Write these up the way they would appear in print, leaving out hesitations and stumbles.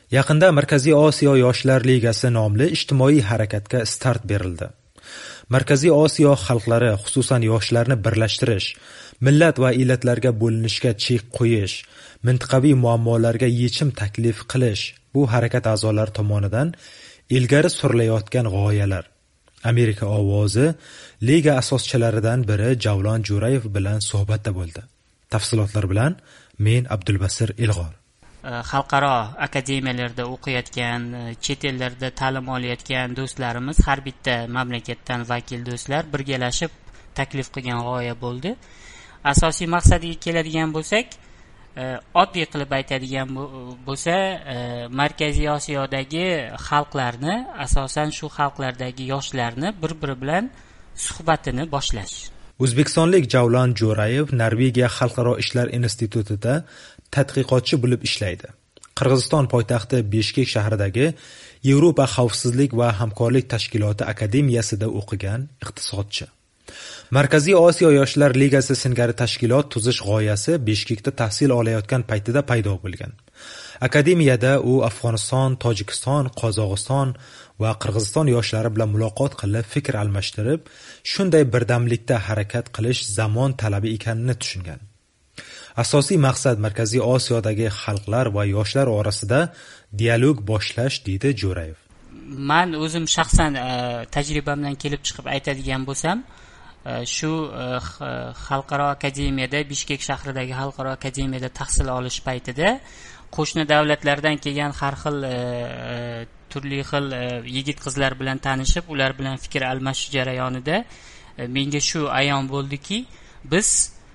Yaqinda Markaziy Osiyo Yoshlar Ligasi nomli ijtimoiy harakatga start berildi. Markaziy Osiyo xalqlari, xususan yoshlarni birlashtirish, millat va illatlarga bo'linishga chek qo'yish, mintaqaviy muammolarga yechim taklif qilish bu harakat a'zolari tomonidan ilgari surilayotgan g'oyalar. Amerika ovozi liga asoschilaridan biri Javlon Jo'rayev bilan suhbatda bo'ldi. Tafsilotlar bilan men Abdulbasir Ilg'or. Xalqaro akademiyalarda o'qiyotgan, chet ellarda ta'lim olayotgan do'stlarimiz, har bitta mamlakatdan vakil do'stlar birgalashib taklif qilgan g'oya bo'ldi. Asosiy maqsadiga keladigan bo'lsak, oddiy qilib aytadigan bo'lsa, Markaziy Osiyodagi xalqlarni, asosan shu xalqlardagi yoshlarni bir-biri bilan suhbatini boshlash. O'zbekistonlik Javlon Jo'rayev Norvegiya Xalqaro ishlar institutida tadqiqotchi bo'lib ishlaydi. Qirg'iziston poytaxti Bishkek shahridagi Yevropa xavfsizlik va hamkorlik tashkiloti akademiyasida o'qigan iqtisodchi. Markaziy Osiyo Yoshlar Ligasi singari tashkilot tuzish g'oyasi Bishkekda tahsil olayotgan paytida paydo bo'lgan. Akademiyada u Afg'oniston, Tojikiston, Qozog'iston va Qirg'iziston yoshlari bilan muloqot qilib, fikr almashtirib, shunday birdamlikda harakat qilish zamon talabi ekanini tushungan. Asosiy maqsad Markaziy Osiyodagi xalqlar va yoshlar orasida dialog boshlash, deydi Jo'rayev. Men o'zim shaxsan tajribamdan kelib chiqib aytadigan bo'lsam, shu xalqaro akademiyada, Bishkek shahridagi xalqaro akademiyada tahsil olish paytida qo'shni davlatlardan kelgan har xil turli xil yigit qizlar bilan tanishib, ular bilan fikr almashish jarayonida menga shu ayon bo'ldiki, biz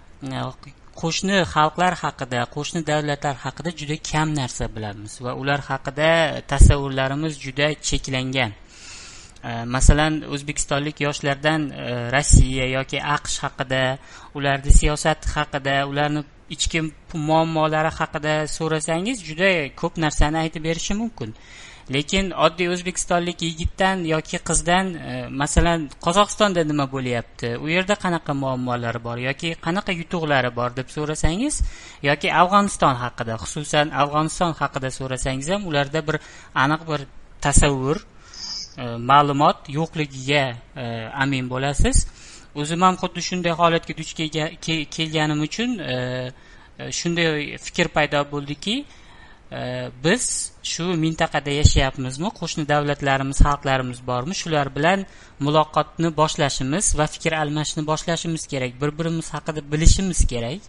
qo'shni xalqlar haqida, qo'shni davlatlar haqida juda kam narsa bilamiz va ular haqida tasavvurlarimiz juda cheklangan. Masalan, o'zbekistonlik yoshlardan Rossiya yoki AQSh haqida, ularning siyosati haqida, ularning ichki muammolari haqida so'rasangiz juda ko'p narsani aytib berishi mumkin. Lekin oddiy o'zbekistonlik yigitdan yoki qizdan, masalan, Qozog'istonda nima bo'lyapti, u yerda qanaqa muammolari bor yoki qanaqa yutuqlari bor deb so'rasangiz, yoki Afg'oniston haqida, xususan Afg'oniston haqida so'rasangiz ham ularda bir aniq bir tasavvur, ma'lumot yo'qligiga amin bo'lasiz. O'zim ham xuddi shunday holatga duch kelganim uchun shunday fikr paydo bo'ldiki, biz shu mintaqada yashayapmizmi, qo'shni davlatlarimiz, xalqlarimiz bormi, shular bilan muloqotni boshlashimiz va fikr almashishni boshlashimiz kerak. Bir-birimiz haqida bilishimiz kerak.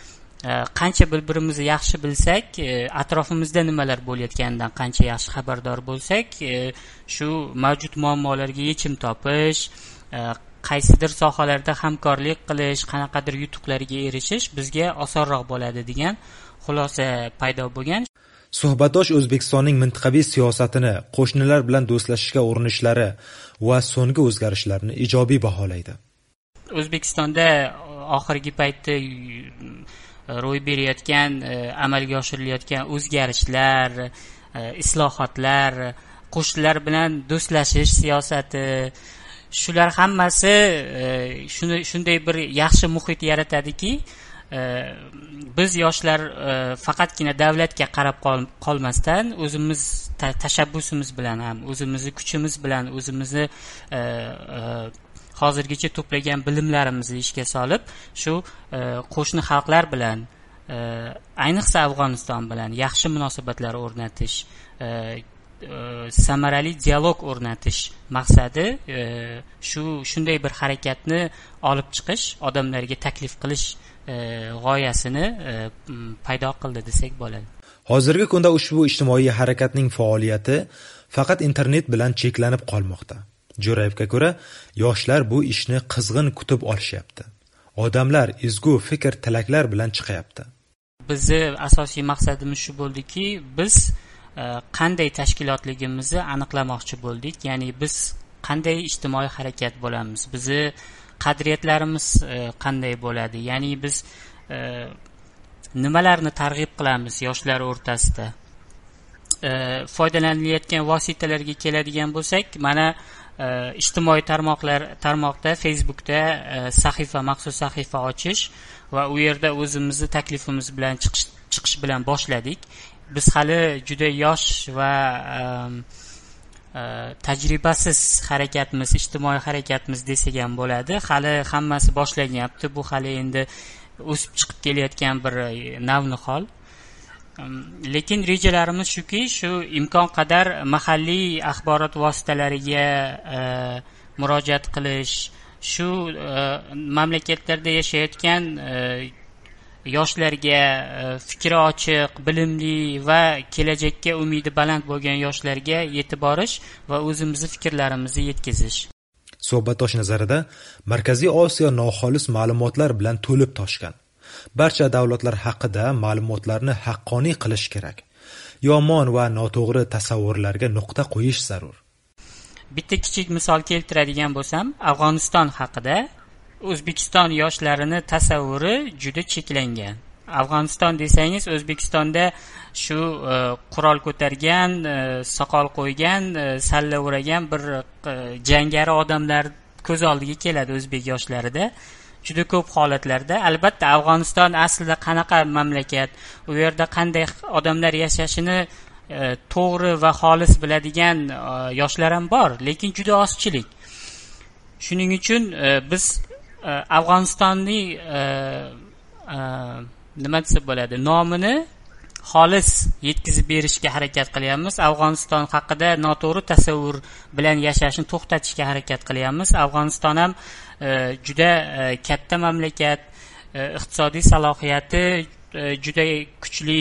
Qancha bir-birimizni yaxshi bilsak, atrofimizda nimalar bo'layotganidan qancha yaxshi xabardor bo'lsak, shu mavjud muammolarga yechim topish, qaysidir sohalarda hamkorlik qilish, qanaqadir yutuqlarga erishish bizga osonroq bo'ladi degan xulosa paydo bo'lgan. Suhbatdosh O'zbekistonning mintaqaviy siyosatini, qo'shnilar bilan do'stlashishga urinishlari va so'nggi o'zgarishlarni ijobiy baholaydi. O'zbekistonda oxirgi paytda ro'y berayotgan, amalga oshirilayotgan o'zgarishlar, islohotlar, qo'shnilar bilan do'stlashish siyosati, shular hammasi shunday bir yaxshi muhit yaratadiki, biz yoshlar faqatgina davlatga qarab qolmasdan, o'zimiz tashabbusimiz bilan ham, o'zimizni kuchimiz bilan, o'zimizni hozirgacha to'plagan bilimlarimizni ishga solib, shu qo'shni xalqlar bilan, ayniqsa Afg'oniston bilan yaxshi munosabatlar o'rnatish, samarali dialog o'rnatish maqsadi shunday bir harakatni olib chiqish, odamlarga taklif qilish g'oyasini paydo qildi desak bo'ladi. Hozirgi kunda ushbu ijtimoiy harakatning faoliyati faqat internet bilan cheklanib qolmoqda. Jo'rayevga ko'ra, yoshlar bu ishni qizg'in kutib olishyapti. Odamlar ezgu fikr, tilaklar bilan chiqyapti. Bizni asosiy maqsadimiz shu bo'ldiki, biz qanday tashkilotligimizni aniqlamoqchi bo'ldik. Ya'ni biz qanday ijtimoiy harakat bo'lamiz? Bizni qadriyatlarimiz qanday bo'ladi? Ya'ni biz nimalarni targ'ib qilamiz yoshlar o'rtasida? Foydalanilayotgan vositalarga keladigan bo'lsak, mana ijtimoiy tarmoqda, Facebookda maxsus sahifa ochish va u yerda o'zimizni taklifimiz bilan chiqish bilan boshladik. biz hali juda yosh va tajribasiz harakatmiz, ijtimoiy harakatmiz desak ham bo'ladi. Hali hammasi boshlanyapti. Bu hali endi o'sib chiqib kelayotgan bir navnihol. Lekin rejalarimiz shuki, shu imkon qadar mahalliy axborot vositalariga murojaat qilish, shu mamlakatlarda yashayotgan yoshlarga, fikri ochiq, bilimli va kelajakka umidi baland bo'lgan yoshlarga yetib borish va o'zimizni fikrlarimizni yetkazish. Suhbatdosh nazarida Markaziy Osiyo noxolis ma'lumotlar bilan to'lib toshgan. Barcha davlatlar haqida ma'lumotlarni haqqoniy qilish kerak. Yomon va noto'g'ri tasavvurlarga nuqta qo'yish zarur. Bitta kichik misol keltiradigan bo'lsam, Afg'oniston haqida O'zbekiston yoshlarini tasavvuri juda cheklangan. Afg'oniston desangiz, O'zbekistonda shu qurol ko'targan, soqol qo'ygan, salla o'ragan bir jangari odamlar ko'z oldiga keladi o'zbek yoshlarida. Juda ko'p holatlarda. Albatta, Afg'oniston aslida qanaqa mamlakat, u yerda qanday odamlar yashashini to'g'ri va xolis biladigan yoshlar ham bor, lekin juda ozchilik. Shuning uchun biz Afg'onistonning nima desa bo'ladi, nomini xolis yetkazib berishga harakat qilyapmiz. Afg'oniston haqida noto'g'ri tasavvur bilan yashashni to'xtatishga harakat qilyapmiz. Afg'oniston ham juda katta mamlakat, iqtisodiy salohiyati juda kuchli,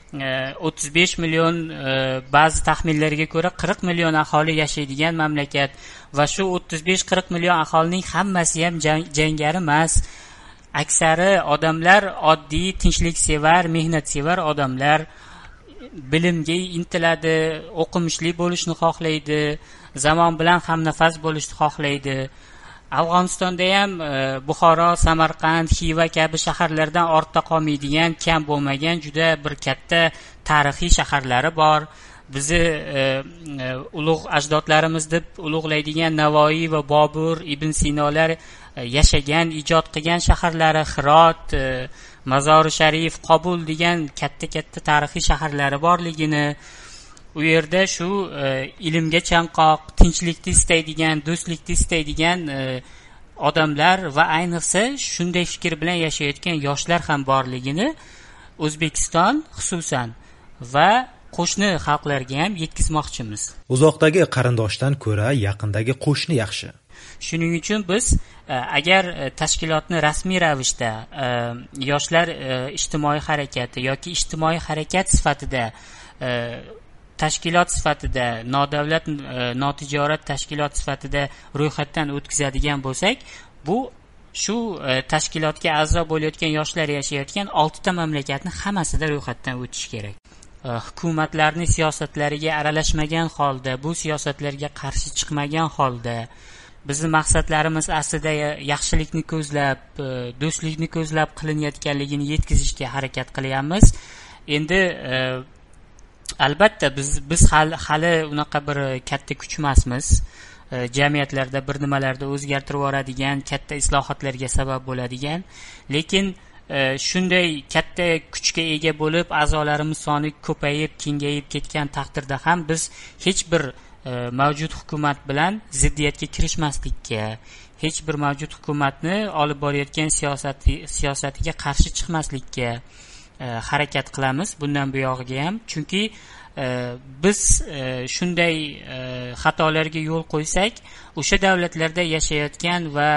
35 million, ba'zi taxminlarga ko'ra 40 million aholi yashaydigan mamlakat va shu 35-40 million aholining hammasi ham jangari emas. Aksari odamlar oddiy, tinchliksevar, mehnatsevar odamlar, bilimga intiladi, o'qimishli bo'lishni xohlaydi, zamon bilan hamnafas bo'lishni xohlaydi. Afg'onistonda ham Buxoro, Samarqand, Xiva kabi shaharlardan ortda qolmaydigan, kam bo'lmagan juda bir katta tarixiy shaharlari bor. Bizi ulug' ajdodlarimiz deb ulug'laydigan Navoiy va Bobur, Ibn Sinolar yashagan, ijod qilgan shaharlari, Hirot, Mazori Sharif, Qobul degan katta-katta tarixiy shaharlari borligini, u yerda shu ilmga chanqoq, tinchlikni istaydigan, do'stlikni istaydigan odamlar va ayniqsa shunday fikr bilan yashayotgan yoshlar ham borligini O'zbekiston xususan va qo'shni xalqlarga ham yetkazmoqchimiz. Uzoqdagi qarindoshdan ko'ra yaqindagi qo'shni yaxshi. Shuning uchun biz agar tashkilotni rasmiy ravishda yoshlar ijtimoiy harakati yoki ijtimoiy harakat sifatida, tashkilot sifatida, nodavlat notijorat tashkilot sifatida ro'yxatdan o'tkazadigan bo'lsak, bu shu tashkilotga a'zo bo'layotgan yoshlar yashayotgan 6 ta mamlakatni hammasida ro'yxatdan o'tish kerak. Hukumatlarning siyosatlariga aralashmagan holda, bu siyosatlarga qarshi chiqmagan holda, bizning maqsadlarimiz aslida yaxshilikni ko'zlab, do'stlikni ko'zlab qilinayotganligini yetkazishga harakat qilyapmiz. Endi albatta biz hali unaqa bir katta kuch emasmiz. Jamiyatlarda bir nimalarda o'zgartirib yuboradigan, katta islohotlarga sabab bo'ladigan, lekin shunday katta kuchga ega bo'lib, a'zolarimiz soni ko'payib, kengayib ketgan taqdirda ham biz hech bir mavjud hukumat bilan ziddiyatga kirishmaslikka, hech bir mavjud hukumatni olib borayotgan siyosatiga qarshi chiqmaslikka harakat qilamiz bundan buyog'iga ham. Chunki biz shunday xatolarga yo'l qo'ysak, o'sha davlatlarda yashayotgan va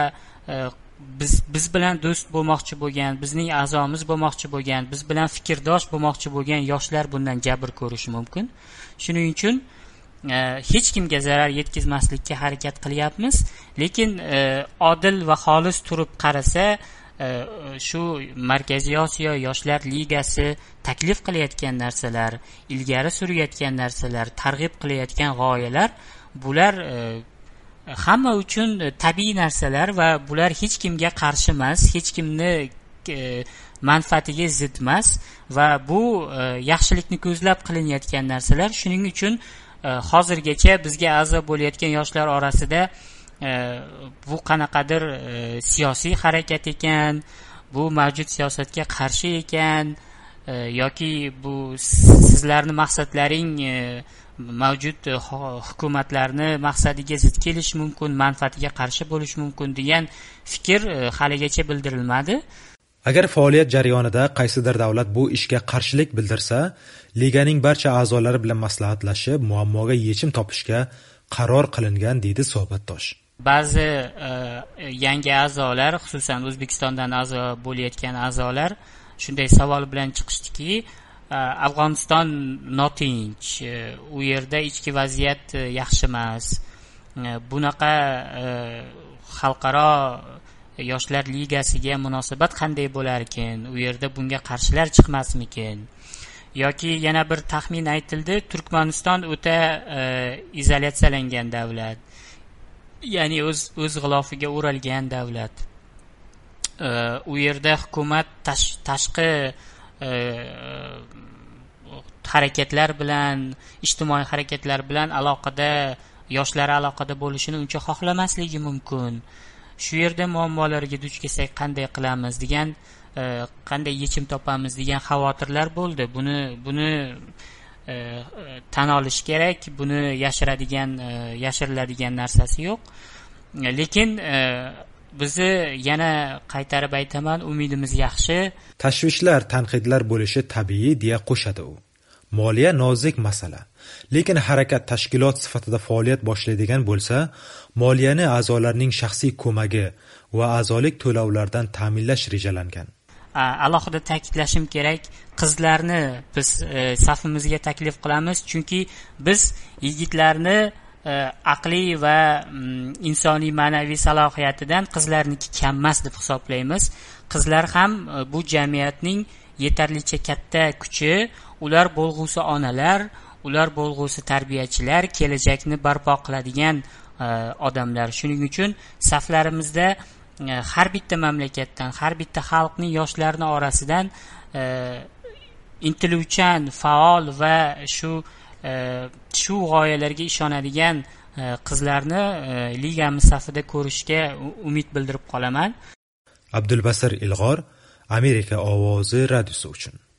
biz bilan do'st bo'lmoqchi bo'lgan, bizning a'zomiz bo'lmoqchi bo'lgan, biz bilan fikrdosh bo'lmoqchi bo'lgan yoshlar bundan jabr ko'rishi mumkin. Shuning uchun hech kimga zarar yetkazmaslikka harakat qilyapmiz. Lekin odil va xolis turib qarasa, shu Markaziy Osiyo Yoshlar Ligasi taklif qilayotgan narsalar, ilgari surayotgan narsalar, targ'ib qilayotgan g'oyalar, bular hamma uchun tabiiy narsalar va bular hech kimga qarshi emas, hech kimni manfaatiga zid emas va bu yaxshilikni ko'zlab qilinayotgan narsalar. Shuning uchun hozirgacha bizga a'zo bo'layotgan yoshlar orasida bu qanaqadir siyosiy harakat ekan, bu mavjud siyosatga qarshi ekan, yoki bu sizlarni maqsadlaring mavjud hukumatlarni maqsadiga zid kelishi mumkin, manfaatiga qarshi bo'lishi mumkin degan fikr haligacha bildirilmadi. Agar faoliyat jarayonida qaysidir davlat bu ishga qarshilik bildirsa, liganing barcha a'zolari bilan maslahatlashib, muammoga yechim topishga qaror qilingan, deydi suhbatdosh. Ba'zi yangi a'zolar, xususan O'zbekistondan a'zo bo'layotgan a'zolar shunday savol bilan chiqishdiki, Afg'oniston notinch, u yerda ichki vaziyat yaxshi emas. Bunaqa xalqaro yoshlar ligasiga munosabat qanday bo'lar ekan? U yerda bunga qarshilar chiqmasmikin? Yoki yana bir taxmin aytildi, Turkmaniston o'ta izolyatsiyalangan davlat. Ya'ni o'z g'ilofiga o'ralgan davlat. U yerda hukumat tashqi harakatlar bilan, ijtimoiy harakatlar bilan yoshlar aloqada bo'lishini uncha xohlamasligi mumkin. Shu yerda muammolarga duch kelsak qanday qilamiz degan, qanday yechim topamiz degan xavotirlar bo'ldi. Buni tan olish kerak. Buni yashiriladigan narsasi yo'q. Lekin bizni yana qaytarib aytaman, umidimiz yaxshi. Tashvishlar, tanqidlar bo'lishi tabiiy, deya qo'shadi u. Moliya nozik masala. Lekin harakat tashkilot sifatida faoliyat boshlaydigan bo'lsa, moliyani a'zolarning shaxsiy ko'magi va a'zolik to'lovlaridan ta'minlash rejalangan. Alohida ta'kidlashim kerak, qizlarni biz safimizga taklif qilamiz, chunki biz yigitlarni aqliy va insoniy ma'naviy salohiyatidan qizlarniki kam emas deb hisoblaymiz. Qizlar ham bu jamiyatning yetarlicha katta kuchi, ular bo'lg'usi onalar, ular bo'lg'usi tarbiyachilar, kelajakni barpo qiladigan odamlar. Shuning uchun saflarimizda har bitta mamlakatdan, har bitta xalqning yoshlarini orasidan intiluvchan, faol va shu g'oyalarga ishonadigan qizlarni ligamiz safida ko'rishga umid bildirib qolaman. Abdulbasir Ilg'or, Amerika ovozi radiosi uchun.